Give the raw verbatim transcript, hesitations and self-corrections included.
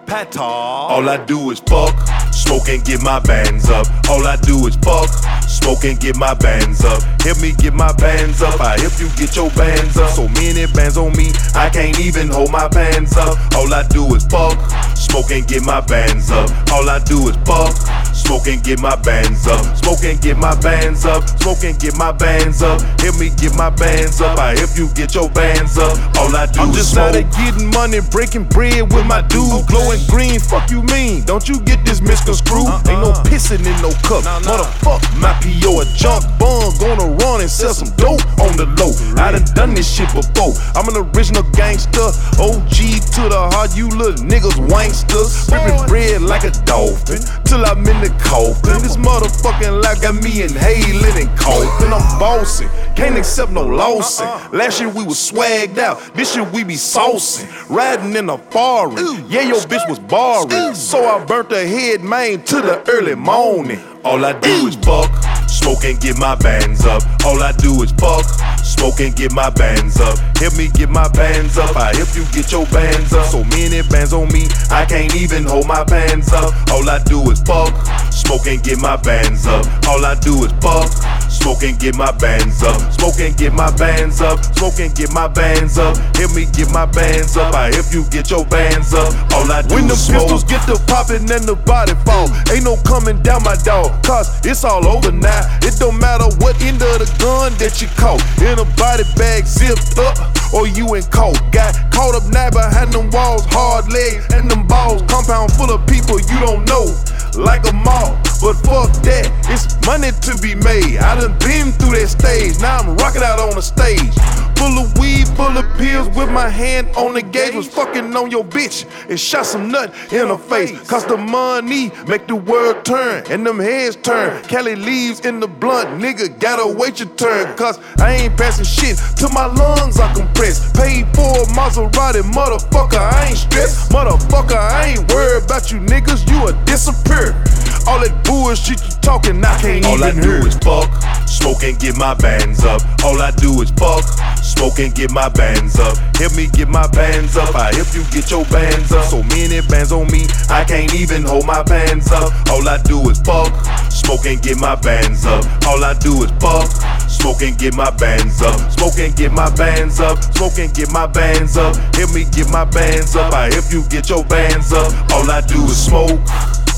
Pata. All I do is fuck, smoke and get my bands up. All I do is fuck, smoke and get my bands up. Help me get my bands up, I help you get your bands up. So many bands on me, I can't even hold my bands up. All I do is fuck, smoke and get my bands up. All I do is fuck, smoke and get my bands up. Smoke and get my bands up, smoke and get my bands up. Help me get my bands up, I help you get your bands up. All I do I'm is just smoke. out of getting money, breaking bread with my dude. Glowing green, fuck you mean? Don't you get this misconstrued? Uh-uh. Ain't no pissing in no cup. Nah, nah. Motherfuck my P O, a junk bun. Gonna run and sell some dope on the low. I done done this shit before. I'm an original gangster, O G to the heart. You little niggas wanksters. Ripping bread like a dolphin till I'm in the coffin. This motherfucking life got me inhaling and coughing. I'm bossy, can't accept no lossing. Last year we was swagged out, this year we be saucing. Riding in a foreign, yeah your bitch was barring. So I burnt her head main to the early morning. All I do is fuck, smoke and get my bands up. All I do is fuck, smoke and get my bands up. Help me get my bands up, I help you get your bands up. So many bands on me, I can't even hold my bands up. All I do is fuck, smoke and get my bands up. All I do is fuck, smoke and get my bands up. Smoke and get my bands up, smoke and get my bands up. Help me get my bands up, I help you get your bands up. All I do when is the smoke. pistols get to popping and the body fall, ain't no coming down my dog, cause it's all over now. It don't matter what end of the gun that you caught, in a body bag zipped up, or you in coat. Got caught up now behind them walls, hard legs and them balls. Compound full of people you don't know, like a mall. But fuck that, it's money to be made. I done been through that stage, now I'm rocking out on the stage. Full of weed, full of pills, with my hand on the gauge. Was fucking on your bitch and shot some nut in her face. Cause the money make the world turn and them heads turn. Cali leaves in the blunt, nigga gotta wait your turn. Cause I ain't passing shit till my lungs are compressed. Paid for a Maserati, motherfucker, I ain't stressed. Motherfucker, I ain't worried about you niggas, you a disappear. All that bullshit you talking, I can't All even I do hear. is fuck, smoke and get my bands up. All I do is fuck, smoke and get my bands up. Help me get my bands up, I help you get your bands up. So many bands on me, I can't even hold my bands up. All I do is fuck, smoke and get my bands up. All I do is fuck, smoke and get my bands up. Smoke and get my bands up, smoke and get my bands up. Help me get my bands up, I help you get your bands up. All I do is smoke.